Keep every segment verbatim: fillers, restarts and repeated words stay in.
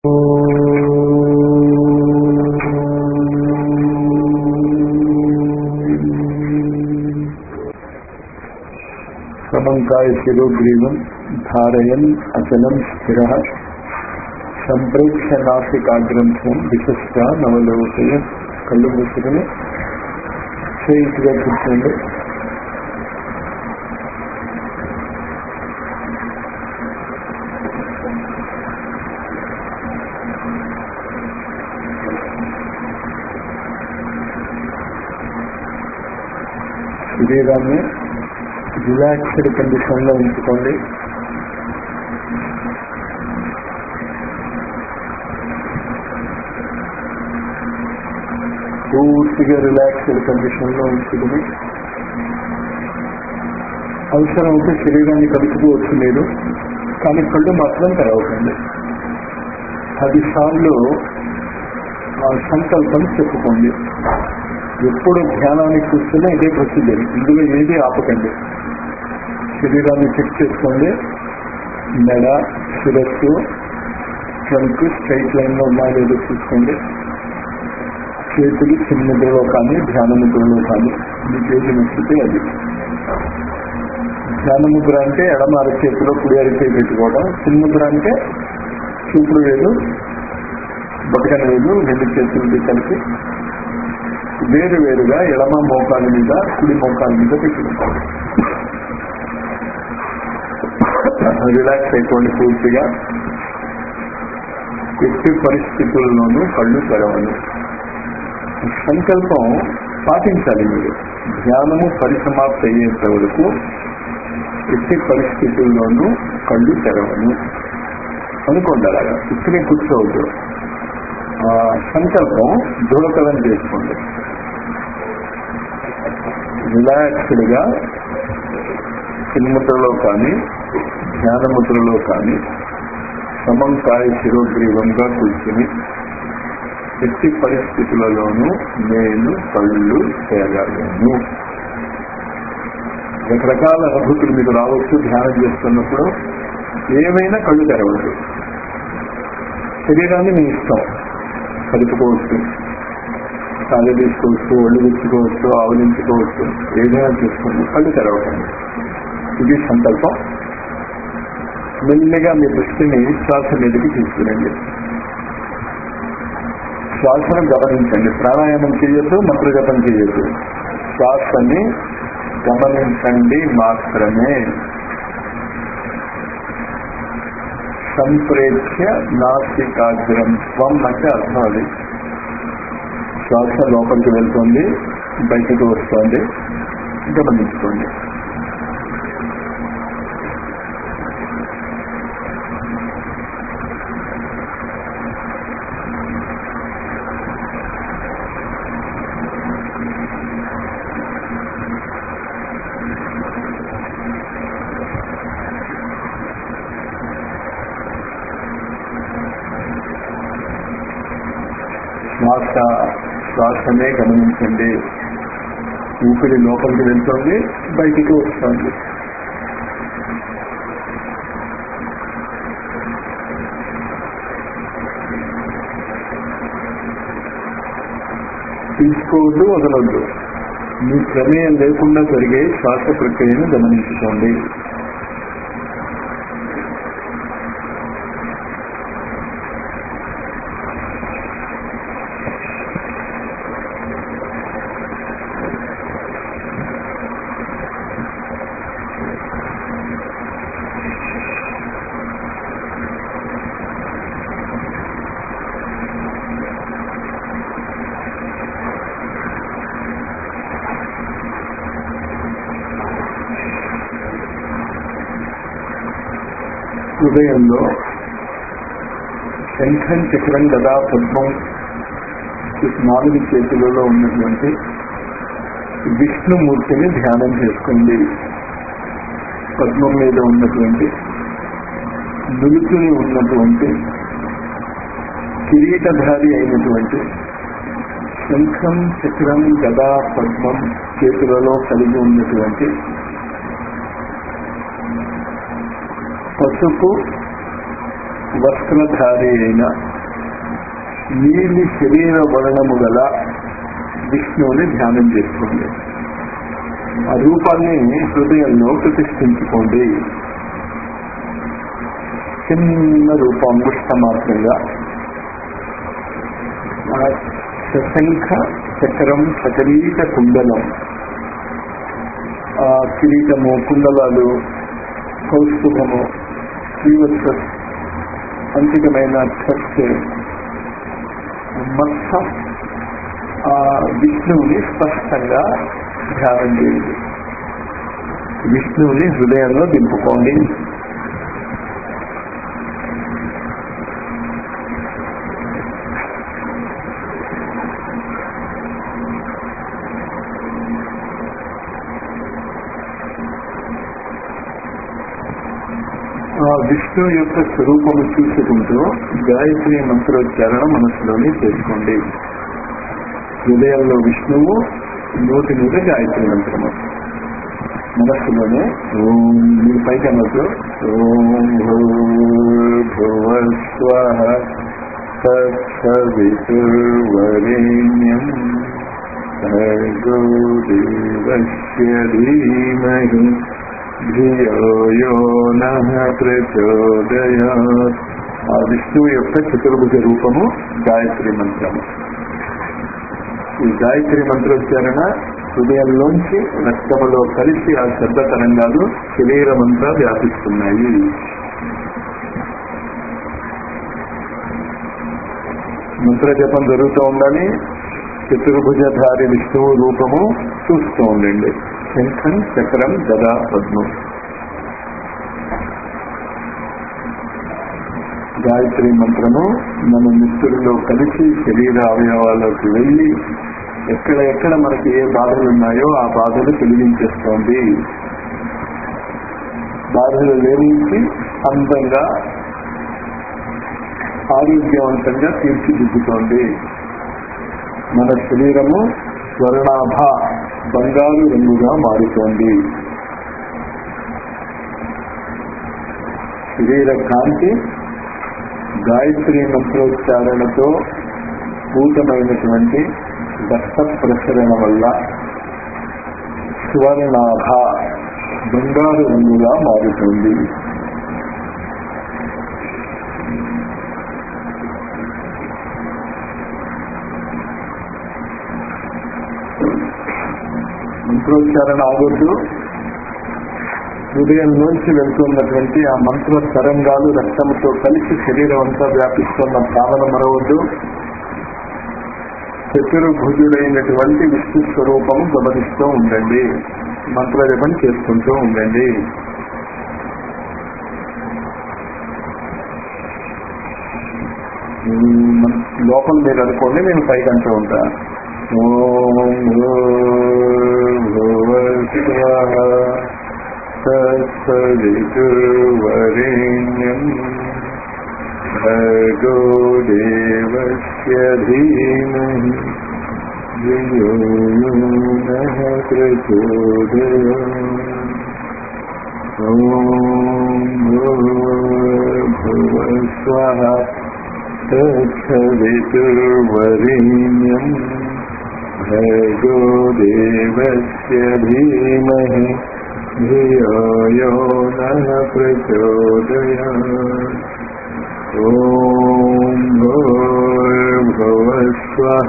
సమంకాయ శిరోగ్రీవం ధారయన్ అచలం స్థిర సంప్రేక్ష నాసికాగ్రంథం విశిష్ట నవలోకయ. కళ్ళు మూసుకుని స్ట్రైట్గా కూర్చోండి. శరీరాన్ని రిలాక్స్డ్ కండిషన్ లో ఉంచుకోండి. పూర్తిగా రిలాక్స్డ్ కండిషన్ లో ఉంచుకుని అవసరం అయితే శరీరాన్ని కలుపుకోవచ్చు మీరు, కానీ కళ్ళు మాత్రం తెరవకండి. పది సార్లు ఆ సంకల్పం చెప్పుకోండి. ఎప్పుడు ధ్యానానికి కూర్చున్నా ఇదే ప్రొసీజర్, ఇందులో ఏది ఆపకండి. శరీరాన్ని చెక్ చేసుకోండి. మెడ, శిరస్సు, ట్రంక్ స్ట్రైట్ లైన్ లో ఉన్నాయో లేదో చూసుకోండి. చేతులు చిన్న ముద్రలో కానీ ధ్యాన ముద్రలో కానీ మీకు ఏది నచ్చితే అది. ధ్యాన ముద్ర అంటే ఎడమ అరచేతిలో కుడి అరచేతి పెట్టుకోవడం, చిన్న ముద్ర అంటే చూపుడు వేలు, బొటకన వేలు రెండు చేతులకి కలిపి వేరు వేరుగా ఎడమ మోకాల మీద కుడి మోకాల మీద పెట్టుకుంటాం. రిలాక్స్ అయిపోండి పూర్తిగా. ఎట్టి పరిస్థితుల్లోనూ కళ్ళు తెరవను. సంకల్పం పాటించాలి మీరు. ధ్యానము పరిసమాప్తి అయ్యేంత వరకు ఎట్టి పరిస్థితుల్లోనూ కళ్ళు తెరవను అనుకోండి. అలాగా ఇక్కడే కూర్చోవద్దు. ఆ సంకల్పం దృఢతరం చేసుకోండి. రిలాక్స్డ్ గా చిన్ముద్రలో కానీ ధ్యానముద్రలో కానీ సమంకాయ శిరోగ్రీవంగా కూర్చుని ఎట్టి పరిస్థితులలోనూ నేను కళ్ళు తెరవను. రకరకాల అనుభూతులు మీకు రావచ్చు ధ్యానం చేస్తున్నప్పుడు. ఏమైనా కళ్ళు తెరవద్దు. శరీరాన్ని మీ ఇష్టం, కలుపుకోవచ్చు, కాళ్ళు తీసుకోవచ్చు, ఒళ్ళు విచ్చుకోవచ్చు, ఆవలించుకోవచ్చు, ఏదైనా చేసుకోండి. కళ్ళు తెరవకండి. ఇది సంకల్పం. మెల్లిగా మీ దృష్టిని శ్వాస మీదకి తీసుకురండి. శ్వాసను గమనించండి. ప్రాణాయామం చేయొద్దు, మంత్రజపం చేయొద్దు. శ్వాసని గమనించండి మాత్రమే. సంప్రేక్ష నాసికాగ్రం స్వం అంటే అర్థం అది. శ్వాస లోపలికి వెళ్తుంది, బయటకు వస్తుంది, గమనించుకోండి. శ్వాస శ్వాసనే గమనించండి. ఊపిరి లోపలికి వెళ్తుంది, బయటికి వస్తుంది. తీసుకోవద్దు, వదలొద్దు. మీ ప్రమేయం లేకుండా జరిగే శ్వాస ప్రక్రియను గమనించుకోండి. హృదయంలో శంఖం, చక్రం, గదా, పద్మం నాలుగు చేతులలో ఉన్నటువంటి విష్ణుమూర్తిని ధ్యానం చేసుకోండి. పద్మం మీద ఉన్నటువంటి నులుచుని ఉన్నటువంటి కిరీటధారి అయినటువంటి శంఖం, చక్రం, గదా, పద్మం చేతులలో కలిగి ఉన్నటువంటి పసుపు వస్త్రధారి అయిన నీలి శరీర వర్ణము గల విష్ణువుని ధ్యానం చేసుకోండి. ఆ రూపాన్ని హృదయంలో ప్రతిష్ఠించుకోండి. చిన్న రూపం, అంగుష్ట మాత్రంగా. శంఖ చక్రం సకరీట కుండలం, ఆ కిరీటము, కుండలాలు, కౌస్తుభము, శ్రీవత్స అంకితమైన ఖర్చు మొత్తం ఆ విష్ణువుని స్పష్టంగా ధ్యానం చేయండి. విష్ణువుని హృదయంలో దింపుకోండి. ఆ విష్ణువు యొక్క స్వరూపము చూసుకుంటూ గాయత్రి మంత్రోచ్చారణ మనసులోనే చేసుకోండి. హృదయంలో విష్ణువు, నోటి మీద గాయత్రి మంత్రము మనస్సులోనే. ఓం మీరు పైకి అన్నట్టు ఓం భూర్భువస్వః తత్సవితుర్వరేణ్యం భర్గో దేవస్య ధీమహి ధియో యో నః ప్రచోదయాత్. ఆ విష్ణువు యొక్క చతుర్భుజ రూపము గాయత్రి మంత్రము. ఈ గాయత్రి మంత్రోచ్చారణ హృదయంలోంచి రక్తములో కలిసి ఆ శబ్ద తరంగాలు శరీరమంతా వ్యాపిస్తున్నాయి. మంత్ర జపం జరుగుతూ ఉండాలి. చతుర్భుజధారి విష్ణువు రూపము చూస్తూ ఉండండి. శంఖం చక్రం గదా పద్మం. గాయత్రి మంత్రము మన మిత్రుల్లో కలిసి శరీర అవయవాలకు వెళ్ళి ఎక్కడ ఎక్కడ మనకి ఏ బాధలు ఉన్నాయో ఆ బాధలు తొలగించేస్తోంది. బాధలు లేనించి అందంగా ఆరోగ్యవంతంగా తీర్చిదిద్దుతోంది. మన శరీరము స్వర్ణాభ బంగారు రంగుగా మారుతోంది. శరీర కాంతి గాయత్రి మంత్రోచ్చారణతో పూతమైనటువంటి రక్త ప్రసరణ వల్ల స్వర్ణాభ బంగారు రంగుగా మారుతుంది. మంత్రోచ్చారణ ఆగొద్దు. హృదయంలోంచి వెళ్తున్నటువంటి ఆ మంత్ర తరంగాలు రక్తంతో కలిసి శరీరం అంతా వ్యాపిస్తున్న భావన మరవద్దు. చతుర్భుజుడైనటువంటి విష్ణు స్వరూపము గమనిస్తూ ఉండండి. మంత్ర జపం చేసుకుంటూ ఉండండి. లోపల మీరు అనుకోండి, నేను పైకి అంటూ ఉంటా. ఓం భూర్భువస్వః తత్సవితుర్వరేణ్యం భర్గో దేవస్య ధీమహి ధియో యో నః ప్రచోదయాత్. ఓం భూర్భువస్వః తత్సవితుర్వరేణ్యం భర్గో దేవస్య ధీమహి ధియో యో నః ప్రచోదయాత్. ఓం భూర్భువస్వః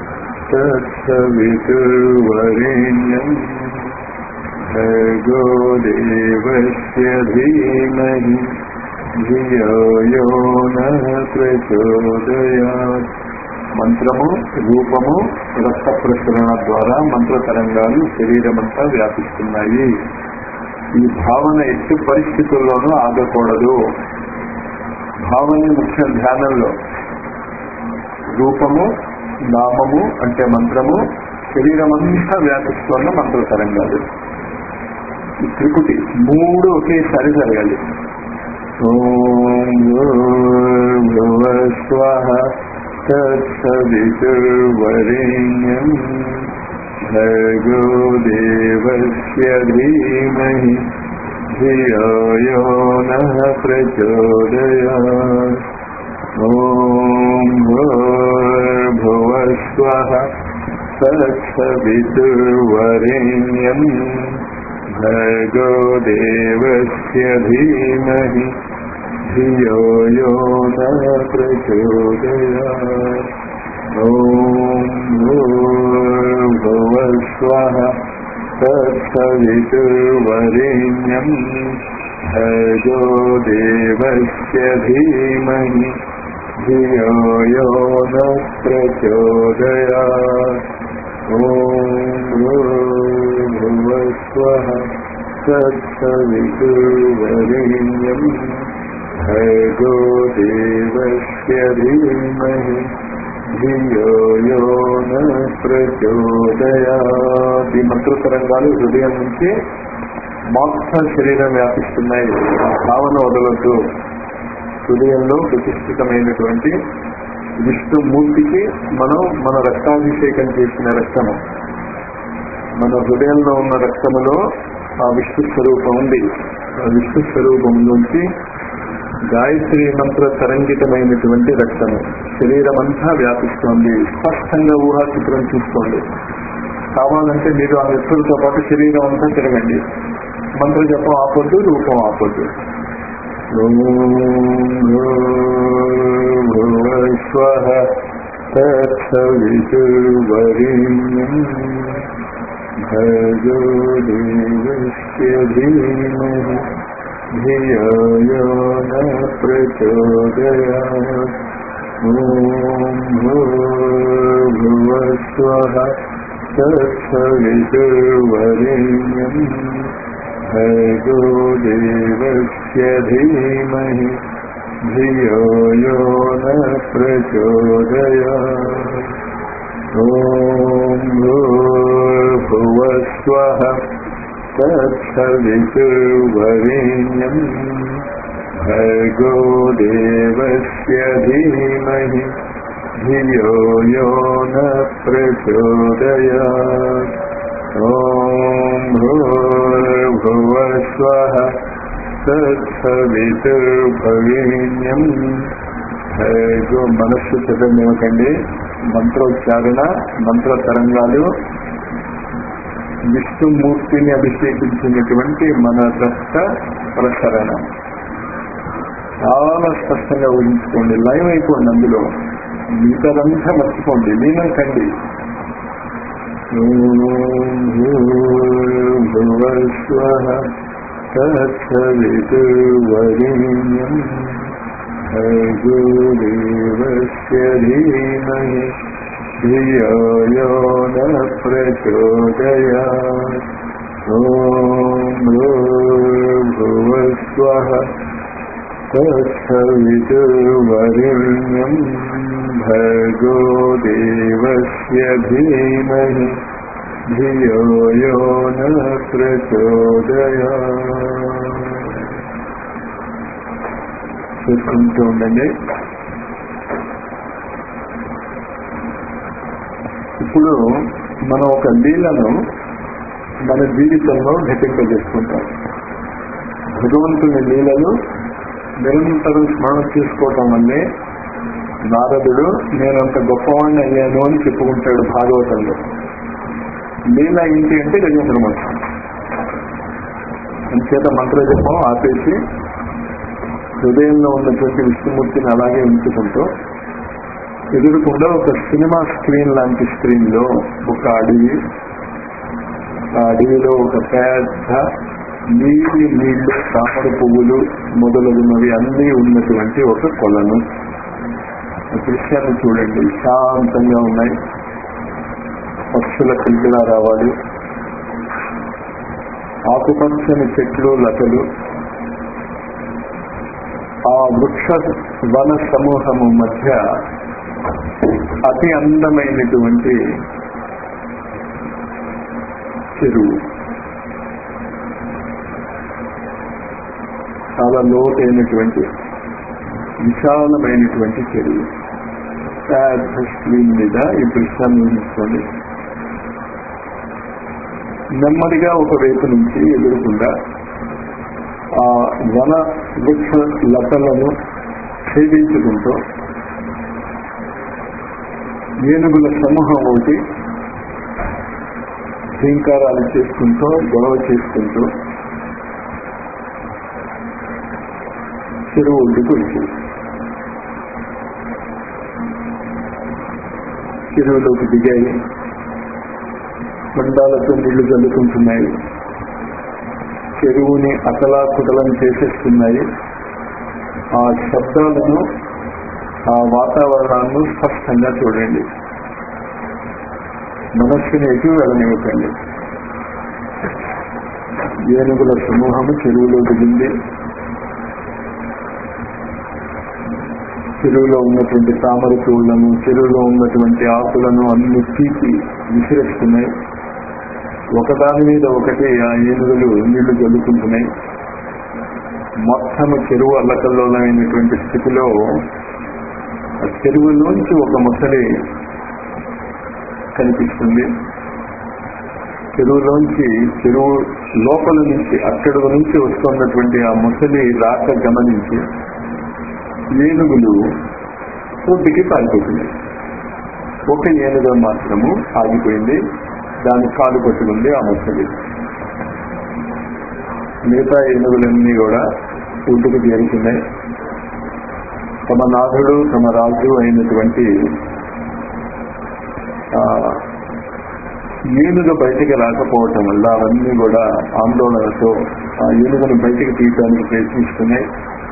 తత్సవితుర్వరేణ్యం భర్గో దేవస్య ధీమహి ధియో యో నః ప్రచోదయాత్. మంత్రము, రూపము, రక్త ప్రసరణ ద్వారా మంత్ర తరంగాలు శరీరమంతా వ్యాపిస్తున్నాయి. ఈ భావన ఎట్టి పరిస్థితుల్లోనూ ఆగకూడదు. భావన ముఖ్య ధ్యానంలో రూపము, నామము అంటే మంత్రము, శరీరమంతా వ్యాపిస్తున్న మంత్ర తరంగాలు. ఈ త్రిపుటి మూడు ఒకేసారి జరగాలి. ఓం భూర్భువస్వః తత్సవితుర్వరేణ్యం భర్గో దేవస్య ధీమహి ధియో యో నః ప్రచోదయాత్. ఓం స్వః తత్సవితుర్వరేణ్యం భర్గో దేవస్య ధీమహి ధియో యో న ప్రచోదయాత్. ఓం భూర్భువః స్వః తత్సవితుర్వరేణ్యం భర్గో దేవస్య ధీమహి ధియో యో న ప్రచోదయాత్. ఓం భూర్భువః స్వః తత్సవితుర్వరేణ్యం భర్గో దేవస్య ధీమహి ధియో యో న ప్రచోదయాత్. ఈ మంత్ర తరంగాలు హృదయం నుంచి మొత్తం శరీరం వ్యాపిస్తున్నాయి. భావన వదలొద్దు. హృదయంలో ప్రతిష్ఠితమైనటువంటి విష్ణుమూర్తికి మనం మన రక్తాభిషేకం చేసిన రక్తము, మన హృదయంలో ఉన్న రక్తములో ఆ విష్ణు స్వరూపం ఉంది. ఆ విష్ణు స్వరూపం నుంచి గాయత్రి మంత్ర తరంగితమైనటువంటి రక్తము శరీరం అంతా వ్యాపిస్తోంది. స్పష్టంగా ఊహాచిత్రం చూసుకోండి. కావాలంటే మీరు ఆ వ్యక్తులతో పాటు శరీరం అంతా తిరగండి. మంత్ర జపం ఆపొద్దు, రూపం ఆపొద్దు. స్వః తత్సవితుర్వరేణ్యం భర్గో దేవస్య ధీమహి ధియో యో న ప్రచోదయాత్. ఓం భూర్భువః స్వః తత్సవితుర్వరేణ్యం భర్గో దేవస్య ధీమహి ధియో యో న ప్రచోదయాత్. ఓం భూర్భువః స్వః తత్సవితుర్వరేణ్యం భర్గో దేవస్య ధీమహి ధియో యో న ప్రచోదయాత్. ఓం భూర్భువః స్వః తత్సవితుర్వరేణ్యం భర్గో. మనస్సు చదవనివ్వకండి. మంత్రోచ్చారణ, మంత్ర తరంగాలు విష్ణుమూర్తిని అభిషేకించినటువంటి మన రక్త ప్రసరణ చాలా స్పష్టంగా ఊహించుకోండి. లైవ్ అయిపోండి. అందులో మిగతాదంతా మర్చిపోండి, లీనం కండి. భూర్భువః తత్సవితుర్వరేణ్యం భర్గో దేవస్య ధీమహి ధియో యో న ప్రచోదయాత్. ఓం భూర్భువః స్వః తత్సవితుర్వరేణ్యం భర్గో దేవస్య ధీమహి ధియో యో న ప్రచోదయాత్. చూసుకుంటూ ఉండండి. ఇప్పుడు మనం ఒక లీలను మన జీవితంలో ఘటింపజేసుకుంటాం. భగవంతుని లీలలు నిరంతరం స్మరణ చేసుకోవటం వల్లే నారదుడు నేనంత గొప్పవాడిని అయ్యాను అని చెప్పుకుంటాడు భాగవతంలో. లీల ఏంటి అంటే గజేంద్ర మంత్రం. అంచేత మంత్ర జపం ఆపేసి హృదయంలో ఉన్నటువంటి విష్ణుమూర్తిని అలాగే ఉంచుకుంటూ ఎదురుకుండా ఒక సినిమా స్క్రీన్ లాంటి స్క్రీన్ లో ఒక అడవి, ఆ అడవిలో ఒక పెద్ద నీటి నీళ్లు, తామర పువ్వులు మొదలగునవి అన్నీ ఉన్నటువంటి ఒక కొలను. దృశ్యాన్ని చూడండి. శాంతంగా ఉన్నాయి. పక్షుల కిల్కిల రావాలి. ఆకుపచ్చని చెట్లు, లతలు. ఆ వృక్ష వన సమూహము మధ్య అతి అందమైనటువంటి చెరువు, చాలా లోతైనటువంటి విశాలమైనటువంటి చెరువు. పెద్ద స్క్రీన్ మీద ఈ దృశ్యాన్ని ఊహించుకోండి. నెమ్మదిగా ఒక వైపు నుంచి ఎదురుకుండా ఆ వన వృక్ష లతలను ఛేదించుకుంటూ ఏనుగుల సమూహం ఒకటి శ్రీంకారాలు చేసుకుంటూ గొడవ చేసుకుంటూ చెరువు ఒడ్డుకు వచ్చింది. చెరువులోకి దిగాయి, మండాలతో నీళ్లు జల్లుకుంటున్నాయి, చెరువుని అతలాకుతలం చేసేస్తున్నాయి. ఆ శబ్దాలను, ఆ వాతావరణాన్ని స్పష్టంగా చూడండి. మనస్సుని ఎటు వెళ్ళనివ్వకండి. ఏనుగుల సమూహము చెరువులో దిగింది. చెరువులో ఉన్నటువంటి తామర పూలను, చెరువులో ఉన్నటువంటి ఆకులను అన్ని తీసి విసిరేస్తున్నాయి. ఒకదాని మీద ఒకటి ఆ ఏనుగులు నీళ్లు జల్లుకుంటున్నాయి. మొత్తము చెరువు అల్లకల్లోలమైనటువంటి స్థితిలో ఆ చెరువులోంచి ఒక ముసలి కనిపిస్తుంది. చెరువులోంచి, చెరువు లోపల నుంచి, అక్కడి నుంచి వస్తున్నటువంటి ఆ ముసలి రాక గమనించి ఏనుగులు ఒడ్డుకి పారిపోతున్నాయి. ఒక ఏనుగు మాత్రము ఆగిపోయింది, దాని కాలు పట్టుకుంది ఆ ముసలి. మిగతా ఏనుగులన్నీ కూడా ఒడ్డుకు చేరుతున్నాయి. తమ నాథుడు, తమ రాజు అయినటువంటి ఏనుగు బయటికి రాకపోవటం వల్ల అవన్నీ కూడా ఆందోళనతో ఆ ఏనుగును బయటికి తీయడానికి ప్రయత్నిస్తున్నాయి.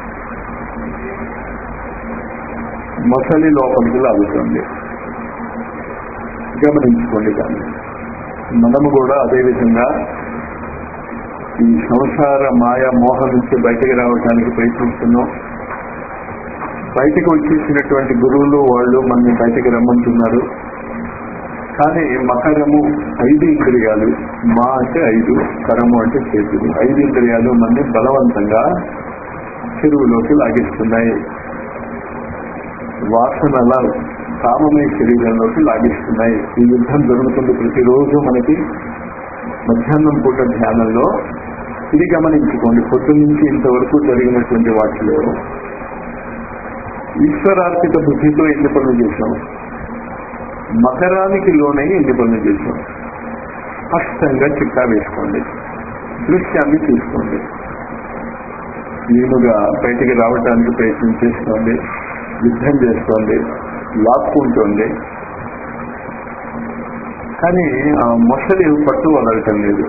మొసలి లోపలికి లాగుతుంది. గమనించుకోండి. కానీ మనము కూడా అదేవిధంగా ఈ సంసార మాయ మోహం నుంచి బయటకు రావడానికి ప్రయత్నిస్తున్నాం. బయటకు వచ్చేసినటువంటి గురువులు వాళ్ళు మనని బయటకు రమ్మంటున్నారు. కానీ మకరము ఐదు ఇంద్రియాలు, మా అంటే ఐదు, కరము అంటే చేతులు, ఐదు ఇంద్రియాలు మనని బలవంతంగా చెరువులోకి లాగిస్తున్నాయి. వాసనల కామమయ శరీరంలోకి లాగిస్తున్నాయి. ఈ యుద్ధం జరుగుతుంది ప్రతిరోజు మనకి మధ్యాహ్నం పూట ధ్యానంలో. ఇది గమనించుకోండి. పొద్దున్న నుంచి ఇంతవరకు జరిగినటువంటి వాటిలో ఈశ్వరార్పిత బుద్ధితో ఎన్ని పనులు చేశాం, మకరానికి లోనై ఎన్ని పనులు చేశాం. స్పష్టంగా చిక్కా వేసుకోండి. దృశ్యాన్ని తీసుకోండి. ఏనుగా బయటికి రావడానికి ప్రయత్నం చేస్తోంది, యుద్ధం చేస్తోంది, లాక్కుంటోంది. కానీ ఆ మొసలి పట్టు వదలటం లేదు.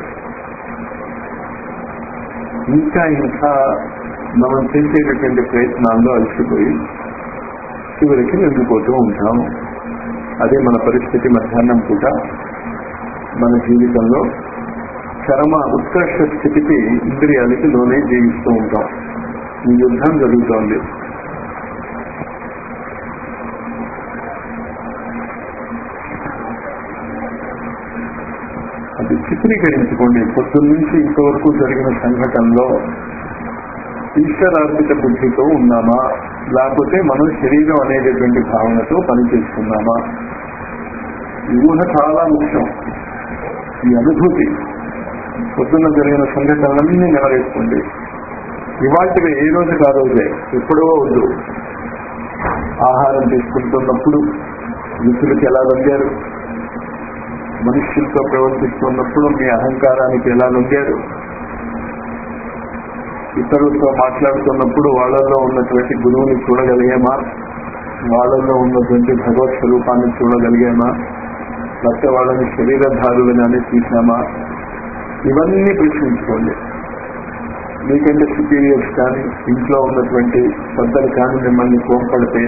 ఇంకా ఇంకా మనం చేసేటటువంటి ప్రయత్నాల్లో అలసిపోయి చివరికి నిండిపోతూ ఉంటాం. అదే మన పరిస్థితి మధ్యాహ్నం పూట మన జీవితంలో. చరమ ఉత్కర్ష స్థితికి ఇంద్రియాలకి లోనే జీవిస్తూ ఉంటాం. ఈ యుద్ధం జరుగుతోంది. అది చిత్రీకరించుకోండి. పొద్దున్న నుంచి ఇంతవరకు జరిగిన సంఘటనలో ఈశ్వరార్పిత బుద్ధితో ఉన్నామా, లేకపోతే మనం శరీరం అనేటటువంటి భావనతో పనిచేస్తున్నామా. ఈ ఊహ చాలా ముఖ్యం. ఈ అనుభూతి పొద్దున్న జరిగిన సంఘటనలన్నీ నెలవేసుకోండి. ఇవాటివి ఏ రోజుకి ఆ రోజే, ఎప్పుడో వద్దు. ఆహారం తీసుకుంటున్నప్పుడు రుచులకి ఎలా లొంగారు, మనుష్యులతో ప్రవర్తిస్తున్నప్పుడు మీ అహంకారానికి ఎలా లొంగారు, ఇతరులతో మాట్లాడుతున్నప్పుడు వాళ్ళల్లో ఉన్నటువంటి గురువుని చూడగలిగామా, వాళ్ళల్లో ఉన్నటువంటి భగవత్ స్వరూపాన్ని చూడగలిగామా, లేకపోతే వాళ్ళని శరీరధారులుగానే చూసామా. ఇవన్నీ ప్రశ్నించుకోండి. మీకంటే సుపీరియర్స్ కానీ ఇంట్లో ఉన్నటువంటి పెద్దలు కానీ మిమ్మల్ని కోపడితే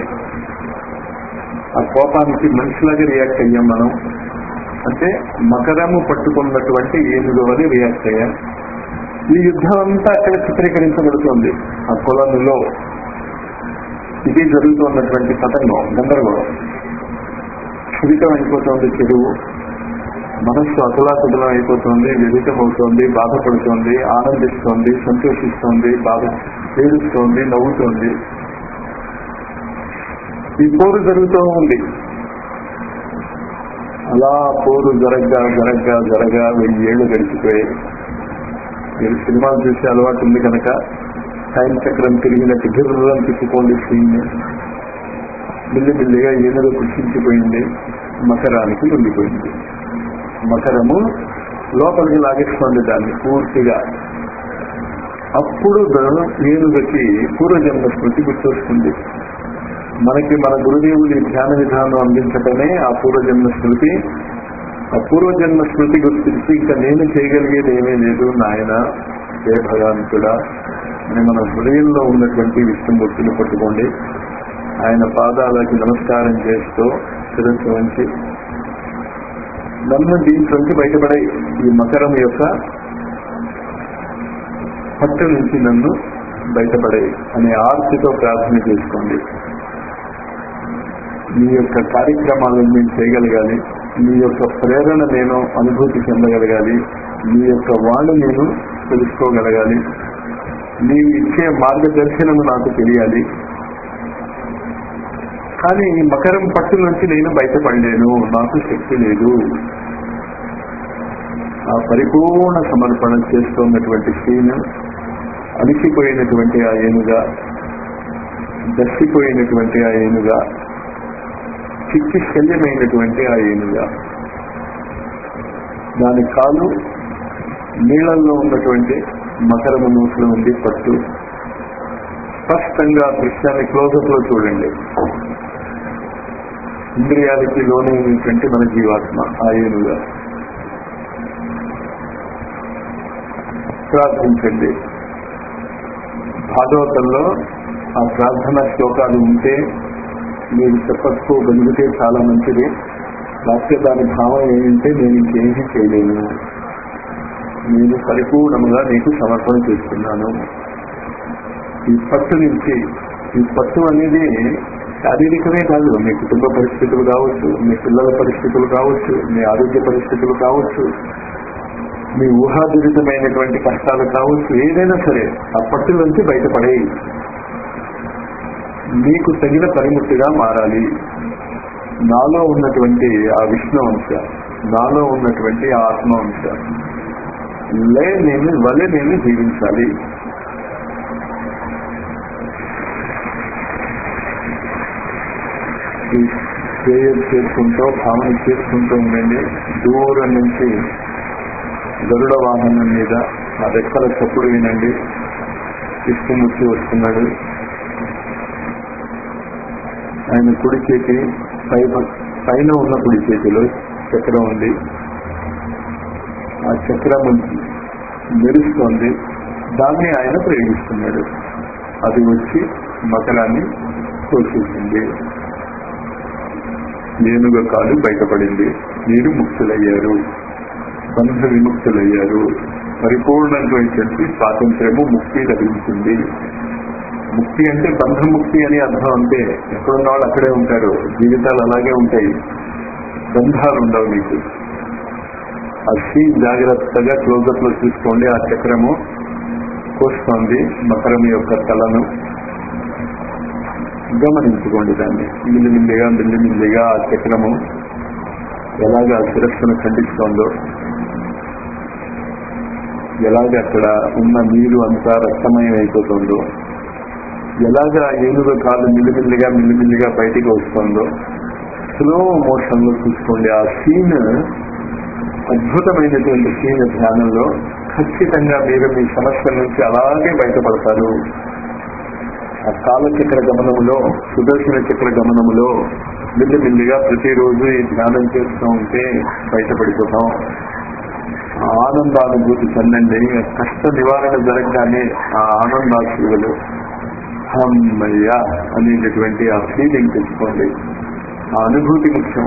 ఆ కోపానికి మనిషిలాగా రియాక్ట్ అయ్యాం మనం. అంటే మకరము పట్టుకున్నటువంటి ఏనుగు అని రియాక్ట్ అయ్యాం. ఈ యుద్ధం అంతా అక్కడ చిత్రీకరించబడుతుంది. ఆ కొలనులో ఇది జరుగుతున్నటువంటి పతంగం, గందరగోళం. క్షుభితం అయిపోతుంది చెరువు, మనస్సు అతులాకుతలం అయిపోతుంది, విదితం అవుతోంది, బాధపడుతోంది, ఆనందిస్తోంది, సంతోషిస్తోంది, బాధ ఏడుస్తోంది, నవ్వుతోంది. ఈ పోరు జరుగుతూ ఉంది. అలా పోరు జరగ్గా జరగ్గా జరగా వెయ్యి ఏళ్ళు గడిచిపోయాయి. మీరు సినిమాలు చూసే అలవాటు ఉంది కనుక టైం చక్రం తిరిగినట్టు గిర్రం తిప్పుకోండి. సీన్ మిల్లి మిల్లిగా ఏనుగు కృషించిపోయింది. మకరానికి లొంగిపోయింది. మకరము లోపలికి లాగేస్తోంది దాన్ని పూర్తిగా. అప్పుడు ఏనుగకి పూర్వజన్మ స్మృతి గుర్తొస్తుంది. మనకి మన గురుదేవుడి ధ్యాన విధానం అందించటమే ఆ పూర్వజన్మ స్మృతి. ఆ పూర్వజన్మ స్మృతి గుర్తించి ఇంకా నేను చేయగలిగేది ఏమీ లేదు నాయన, ఏ భగవంతుడా అని మన హృదయంలో ఉన్నటువంటి విష్ణుమూర్తిని పట్టుకోండి. ఆయన పాదాలకి నమస్కారం చేస్తూ శిరస్సు వంచి నన్ను దీంట్లోంచి బయటపడే, ఈ మకరం యొక్క పట్టు నుంచి నన్ను బయటపడే అనే ఆర్తితో ప్రార్థన చేసుకోండి. మీ యొక్క కార్యక్రమాలను నేను చేయగలగాలి, మీ యొక్క ప్రేరణ నేను అనుభూతి చెందగలగాలి, మీ యొక్క వాణి నేను తెలుసుకోగలగాలి, నీవు ఇచ్చే మార్గదర్శనము నాకు తెలియాలి. కానీ ఈ మకరం పట్టు నుంచి నేను బయటపడలేను, నాకు శక్తి లేదు. ఆ పరిపూర్ణ సమర్పణ చేస్తున్నటువంటి స్త్రీను అలిసిపోయినటువంటి ఆ ఏనుగా, దర్శిపోయినటువంటి ఆ ఏనుగా, చిక్కి శల్యమైనటువంటి ఆ ఏనుగా, దాని కాలు నీళ్లలో ఉన్నటువంటి మకరము నూసులు ఉంది పట్టు. స్పష్టంగా దృశ్యాన్ని క్లోజప్ లో చూడండి. ఇంద్రియాలకి లోనైనటువంటి మన జీవాత్మ ఆ ఏనుగా. ప్రార్థించండి. భాగవతంలో ఆ ప్రార్థనా శ్లోకాలు ఉంటే మీరు చెప్పకపోగలిగితే చాలా మంచిది. లేకపోతే దాని భావం ఏంటంటే నేను ఇంకేమీ చేయలేను, నేను పరిపూర్ణంగా నీకు సమర్పణ చేస్తున్నాను. ఈ పట్టు నుంచి, ఈ పట్టు అనేది శారీరకమే కాదు, మీ కుటుంబ పరిస్థితులు కావచ్చు, మీ పిల్లల పరిస్థితులు కావచ్చు, మీ ఆరోగ్య పరిస్థితులు కావచ్చు, మీ ఊహాజనితమైనటువంటి కష్టాలు కావచ్చు, ఏదైనా సరే ఆ పట్టు నుంచి బయటపడే మీకు తగిన పరిమితిగా మారాలి. నాలో ఉన్నటువంటి ఆ విష్ణు అంశ, నాలో ఉన్నటువంటి ఆ ఆత్మ అంశ లే నేను వలె నేను జీవించాలి. ప్రేయర్ చేసుకుంటూ భావన చేసుకుంటూ ఉండండి. దూరం నుంచి గరుడ వాహనం మీద ఆ రెక్కల చప్పుడు వినండి. విష్ణుమూర్తి వస్తున్నాడు. ఆయన కుడి చేతి పై పైన ఉన్న కుడి చేతిలో చక్రం ఉంది. ఆ చక్రం మెరుస్తోంది. దాన్ని ఆయన ప్రయోగిస్తున్నాడు. అది వచ్చి మకరాన్ని కోసేసింది. ఏనుగ కాలు బయటపడింది. మీరు ముక్తులయ్యారు, బంధ విముక్తులయ్యారు. పరిపూర్ణమైనటువంటి స్వాతంత్ర్యము, ముక్తి లభించింది. ముక్తి అంటే బంధముక్తి అని అర్థం. అంటే ఎక్కడున్న వాళ్ళు అక్కడే ఉంటారు, జీవితాలు అలాగే ఉంటాయి, బంధాలు ఉండవు మీకు. ఆ సీన్ జాగ్రత్తగా క్లోజప్ లో చూసుకోండి. ఆ చక్రము కోస్తోంది మకరం యొక్క తలను. గమనించుకోండి దాన్ని. మిల్లిమిల్లిగా మిల్లిమిల్లిగా ఆ చక్రము ఎలాగా శిరస్సును ఖండిస్తోందో, ఎలాగ అక్కడ ఉన్న నీరు అంతా రక్తమయం అయిపోతుందో, ఎలాగా ఏనుగ కాలు మిల్లిమిల్లిగా మిల్లిమిల్లిగా బయటికి వస్తుందో స్లో మోషన్ లో చూసుకోండి. ఆ సీన్ అద్భుతమైనటువంటి సీన్ ధ్యానంలో ఖచ్చితంగా మీరు మీ సమస్య నుంచి అలాగే బయటపడతారు. ఆ కాలచక్ర గమనములో, సుదర్శన చక్ర గమనములో మిల్లిమిల్లిగా ప్రతిరోజు ఈ ధ్యానం చేస్తూ ఉంటే బయటపడిపోతాం. ఆనందానుభూతి చెందండి. కష్ట నివారణ జరగగానే ఆ ఆనందాశీవులు హమ్మయ్య అనేటటువంటి ఆ ఫీలింగ్ తెచ్చుకోండి. ఆ అనుభూతి ముఖ్యం.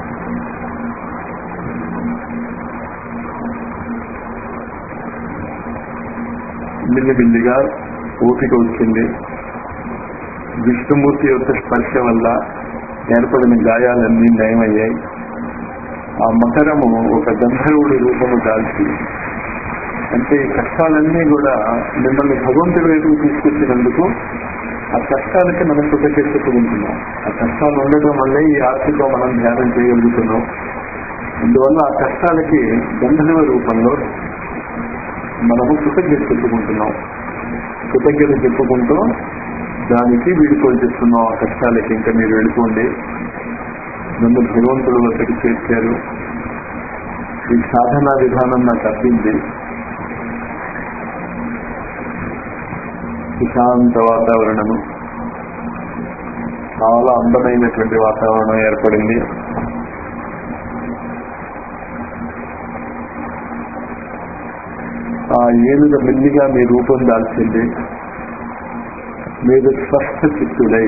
మిల్లిమిల్లిగా ఓపిక వచ్చింది. విష్ణుమూర్తి యొక్క స్పర్శ వల్ల ఏర్పడిన గాయాలన్నీ నయమయ్యాయి. ఆ మకరము ఒక గంధర్వుడి రూపము దాల్చి, అంటే ఈ కష్టాలన్నీ కూడా మిమ్మల్ని భగవంతుడి వైపు తీసుకొచ్చినందుకు ఆ కష్టాలకి మనం కృతజ్ఞతలుంటున్నాం. ఆ కష్టాలు ఉండటం వల్లే ఈ ఆర్తితో మనం ధ్యానం చేయగలుగుతున్నాం. అందువల్ల ఆ కష్టాలకి గంధర్వ రూపంలో మనము కృతజ్ఞత చెప్పుకుంటున్నాం. కృతజ్ఞత చెప్పుకుంటూ దానికి వీడుకోలు చేస్తున్నాం. ఆ కష్టాలకి ఇంకా మీరు వెళ్ళిపోండి. నన్ను భగవంతుడు వద్దకు చేర్చారు. ఈ సాధనా విధానం నాకు అర్థింది. ప్రశాంత వాతావరణము, చాలా అందమైనటువంటి వాతావరణం ఏర్పడింది. ఆ ఏనుగ మెల్లిగా మీ రూపం దాల్చింది. మీరు స్వస్థ చిత్తుడై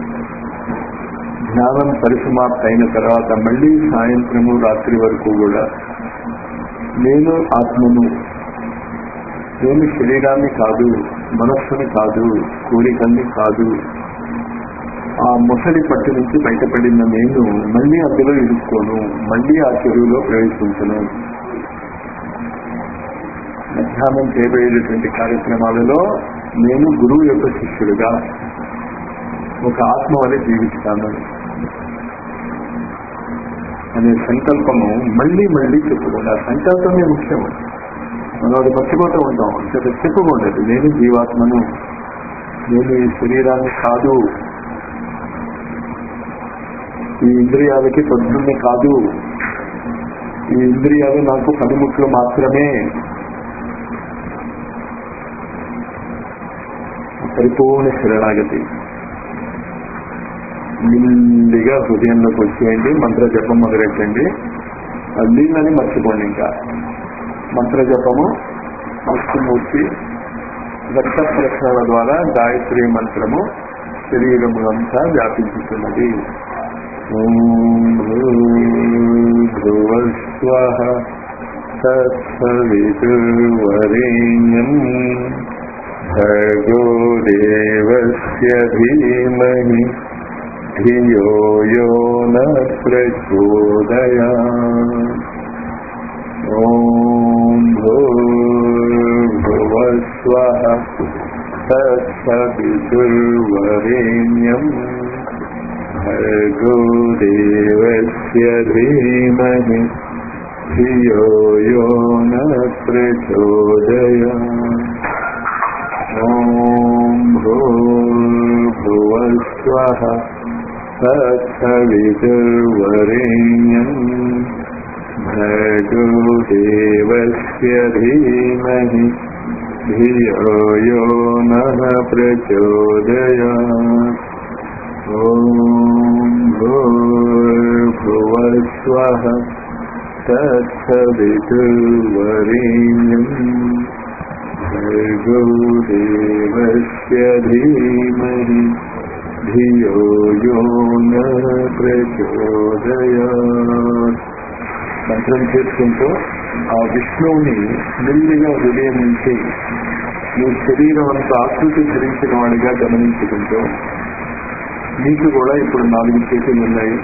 జ్ఞానం పరిసమాప్తి అయిన తర్వాత మళ్ళీ సాయంత్రము రాత్రి వరకు కూడా నేను ఆత్మను, నేను శరీరాన్ని కాదు, మనస్సుని కాదు, కోరికల్ని కాదు, ఆ ముసలి పట్టు నుంచి బయటపడిన నేను మళ్ళీ అందులో ఇరుక్కోను, మళ్ళీ ఆ చెరువులో ప్రవేశించను. మధ్యాహ్నం చేయబోయేటువంటి కార్యక్రమాలలో నేను గురువు యొక్క శిష్యుడిగా ఒక ఆత్మ వలె జీవిస్తాను అనే సంకల్పము మళ్ళీ మళ్ళీ చెప్పుకోండి. ఆ సంకల్పమే ముఖ్యం. మనం అది మర్చిపోతూ ఉంటాం. అంటే చెప్పుకోండి, నేను జీవాత్మను, నేను ఈ శరీరాన్ని కాదు, ఈ ఇంద్రియాలకి పొద్దున్నే కాదు, ఈ ఇంద్రియాలు నాకు పనిముట్లు మాత్రమే. పరిపూర్ణ శరణాగతి మెల్లిగా హృదయంలోకి వచ్చేయండి. మంత్ర జపం మొదలెట్టండి. నీళ్ళని మర్చిపోండి. ఇంకా మంత్ర జపము విష్ణుమూర్తి రక్త ప్రసరణ ద్వారా గాయత్రి మంత్రము శరీరములంతా వ్యాపించుతున్నది. ఓం భూర్భువస్వః తత్సవితుర్వరేణ్యం భర్గో దేవస్య ధీమహి ధియో యో న ప్రచోదయాత్. ఓం భూర్భువస్వః తత్సవితుర్వరేణ్యం భర్గో దేవస్య ధీమహి ధియో యో న ప్రచోదయాత్. ఓం భూర్భువస్వః తత్సవితుర్వరేణ్యం భర్గో దేవస్య ధీమహి ధియో యో నః ప్రచోదయాత్. ఓం భూర్భువస్వః తత్సవితుర్వరేణ్యం భర్గో దేవస్య ధీమహి ధియో యో నః ప్రచోదయాత్. మంత్రం చేసుకుంటూ ఆ విష్ణువుని మెల్లిగా హృదయం నుంచి మీ శరీరం అంతా ఆకృతి ధరించిన వాడిగా గమనించుకుంటూ, మీకు కూడా ఇప్పుడు నాలుగు చేతులు ఉన్నాయి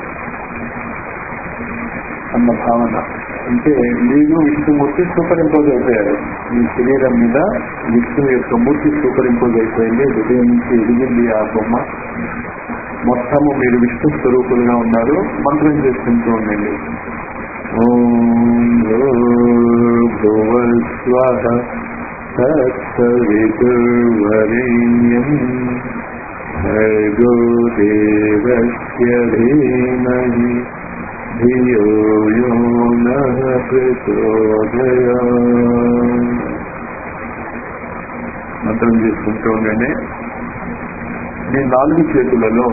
అన్న భావన. అంటే మీరు విష్ణుమూర్తి సూపర్ ఇంపోజ్ అయిపోయారు. మీ శరీరం మీద విష్ణు యొక్క మూర్తి సూపర్ ఇంపోజ్ అయిపోయింది. హృదయం నుంచి ఎదిగింది ఆ బొమ్మ. మొత్తము మీరు విష్ణు స్వరూపులుగా ఉన్నారు. మంత్రం చేసుకుంటూ ఉండండి. ఓం భూర్భువస్వః తత్సవితుర్వరేణ్యం భర్గో దేవస్య ధీమహి ధియో యో నః ప్రచోదయాత్. మంత్రం చేసుకుంటూ ఉండండి. మీ నాలుగు చేతులలో,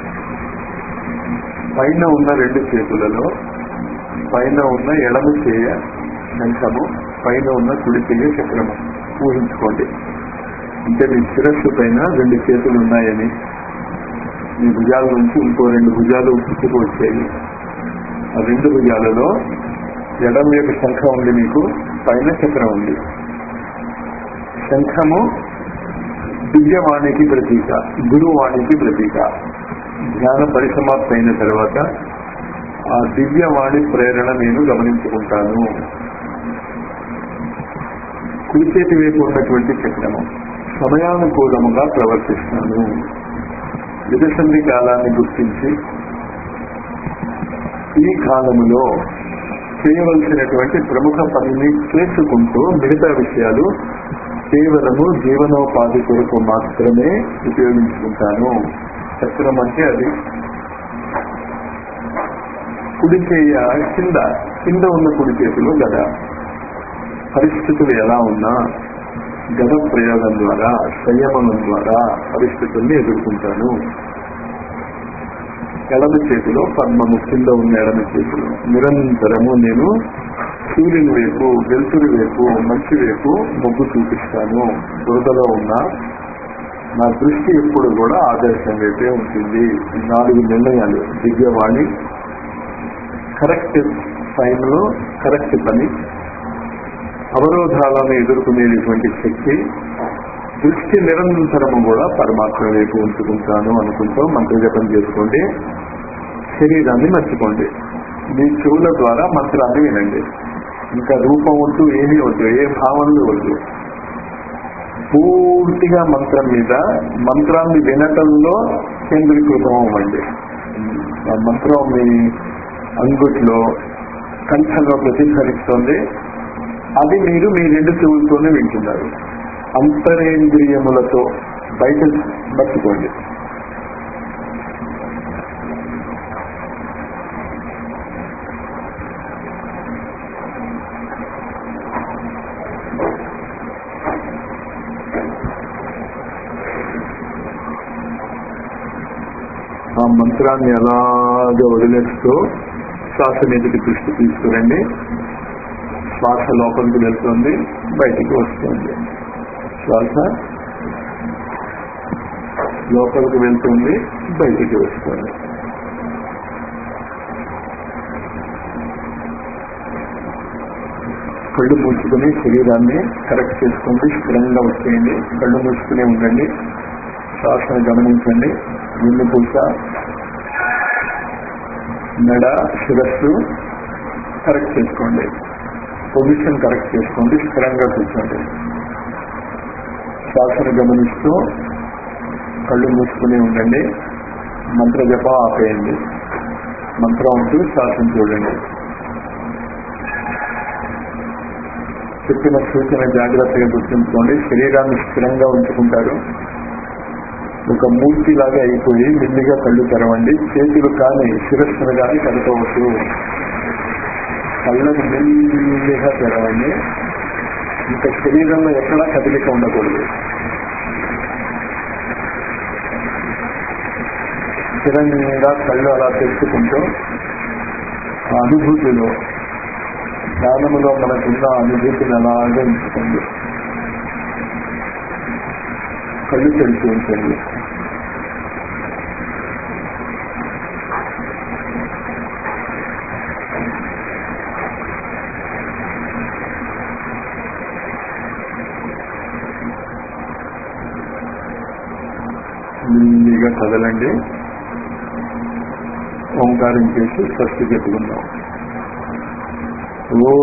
పైన ఉన్న రెండు చేతులలో, పైన ఉన్న ఎడమ చేయ శంఖము, పైన ఉన్న కుడి చేయ చక్రము ఊహించుకోండి. అంటే మీ శిరస్సు పైన రెండు చేతులు ఉన్నాయని, మీ భుజాల నుంచి ఇంకో రెండు భుజాలు పుట్టుకు వచ్చాయి. ఆ రెండు భుజాలలో ఎడమ యొక్క శంఖం ఉంది, మీకు పైన చక్రం ఉంది. శంఖము దివ్యవాణికి ప్రతీక, గురువాణికి ప్రతీక. ధ్యాన పరిసమాప్తి అయిన తర్వాత ఆ దివ్యవాణి ప్రేరణ నేను గమనించుకుంటాను. కుడి చేతి వైపు ఉన్నటువంటి చక్రము సమయానుకూలముగా ప్రవర్తిస్తాను. విదసంధి కాలాన్ని గుర్తించి ఈ కాలములో చేయవలసినటువంటి ప్రముఖ పనిని చేసుకుంటూ మిగతా విషయాలు కేవలము జీవనోపాధి కొరకు మాత్రమే ఉపయోగించుకుంటాను. చక్రం అంటే అది. కుడి చేయ కింద కింద ఉన్న కుడి చేతిలో గద. పరిస్థితులు ఎలా ఉన్నా గద ప్రయోగం ద్వారా, సంయమనం ద్వారా పరిస్థితుల్ని ఎదుర్కొంటాను. ఎడమ చేతిలో పద్మము, కింద ఉన్న ఎడమ చేతిలో నిరంతరము నేను సూర్యుని వైపు, వెలుతురు వైపు, మంచి వైపు మొగ్గు చూపిస్తాను. బురదలో ఉన్న నా దృష్టి ఎప్పుడు కూడా ఆదర్శం వైపే ఉంటుంది. ఈ నాలుగు నిర్ణయాలు దివ్యవాణి, కరెక్ట్ టైంలో కరెక్ట్ పని, అవరోధాలను ఎదుర్కొనేటువంటి శక్తి, దృష్టి నిరంతరము కూడా పరమాత్మ వైపు ఉంచుకుంటాను అనుకుంటూ మంత్రజపం చేసుకోండి. శరీరాన్ని మర్చిపోండి. మీ చెవుల ద్వారా మంత్రాన్ని వినండి. ఇంకా రూపం వద్దు, ఏమీ వద్దు, ఏ భావనలు వద్దు. పూర్తిగా మంత్రం మీద, మంత్రాన్ని వినటంలో కేంద్రీకృతం అవ్వండి. ఆ మంత్రం మీ అంగుట్లో, కంఠంలో ప్రతిఫలిస్తోంది. అది మీరు మీ రెండు చెవులతోనే వింటున్నారు. అంతరేంద్రియములతో బయట మర్చిపోండి. ఆ మంత్రాన్ని అలాగే వదిలేస్తూ శ్వాస మీదకి దృష్టి తీసుకురండి. శ్వాస లోపలికి వెళ్తుంది, బయటికి వస్తుంది. శ్వాస లోపలికి వెళ్తుంది, బయటికి వస్తుంది. కళ్ళు మూసుకుని శరీరాన్ని కరెక్ట్ చేసుకోండి. స్థిరంగా వచ్చేయండి. కళ్ళు మూసుకునే ఉండండి. శ్వాసను గమనించండి. వెన్నుపూస, మెడ, శిరస్సు కరెక్ట్ చేసుకోండి. పొజిషన్ కరెక్ట్ చేసుకోండి. స్థిరంగా కూర్చోండి. శ్వాసను గమనిస్తూ కళ్ళు మూసుకుని ఉండండి. మంత్ర జపం ఆపేయండి. మంత్రం అంటూ శ్వాసను చూడండి. చెప్పిన సూచన జాగ్రత్తగా గుర్తుంచుకోండి. శరీరాన్ని స్థిరంగా ఉంచుకుంటారు. ఒక మూర్తిలాగా అయిపోయి మెల్లిగా కళ్ళు తెరవండి. చేతులు కానీ శిరస్సును కానీ కలుపవచ్చు. కళ్ళను మెల్లిగా తెరవండి. ఇంకా శరీరంలో ఎక్కడా కదలిక ఉండకూడదు. స్థిరంగా కళ్ళు అలా తెచ్చుకుంటూ ఆ అనుభూతిలో, ధ్యానములో మనకున్న అనుభూతిని అలాగే ఉంచుకోండి. కళ్ళు తెరిచి ఉంచండి. మెల్లిగా కదలండి. ఓంకారం చేసి స్వస్తి చెప్పుకుందాం. ఓ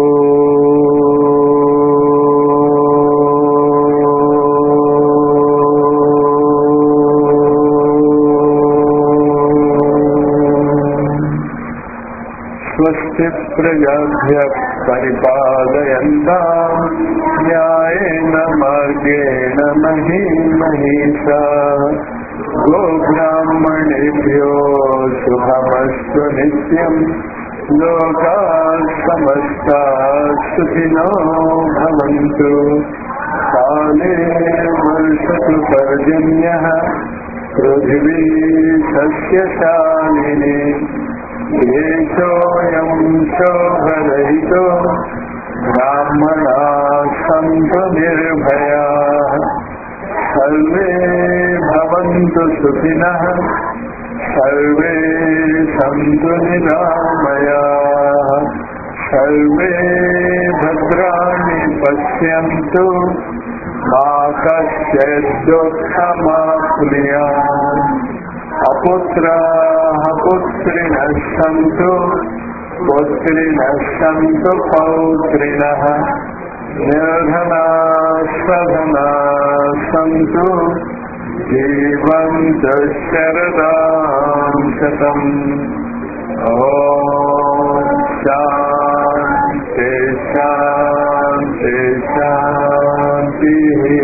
స్వస్తి ప్రజాభ్య పరిపాలయంతాం న్యాయేన మార్గేణ మహీం మహీషాః గోబ్రాహ్మణేభ్యో శుభమస్తు నిత్యం. లోకాః సమస్తాః సుఖినో భవంతు. కాలే వర్షతు పర్జన్యః పృథివీ సస్యశాలినీ. దేశోऽयं శోభరహితో బ్రాహ్మణాః సంతు నిర్భయాః. సర్వే భవంతు సుఖినః. సర్వే సంతు నిరామయాః. సర్వే భద్రాణి పశ్యంతు. మా కశ్చిద్ దుఃఖమాప్నుయాత్. అపుత్రాః పుత్రిణః సంతు. పుత్రిణః సంతు పౌత్రిణః. నిర్ధనాః సధనాః సంతు. జీవంతు శరదాం శతం. ఓం శాంతి శాంతి శాంతి.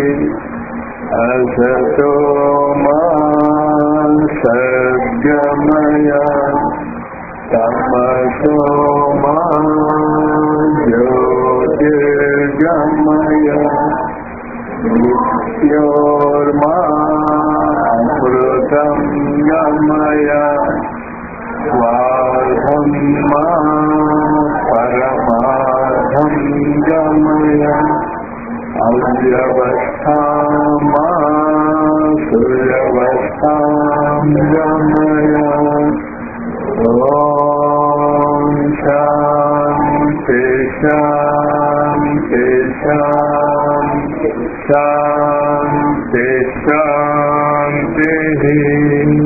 అసతో మా సద్గమయ तमसो मा ज्योतिर्गमय मृत्योर्मामृतं गमय स्वार्धं मा परमार्धं गमय अव्यवस्थां मा सुव्यवस्थां गमय ॐ शान्ति शान्ति शान्ति शान्ति शान्तिः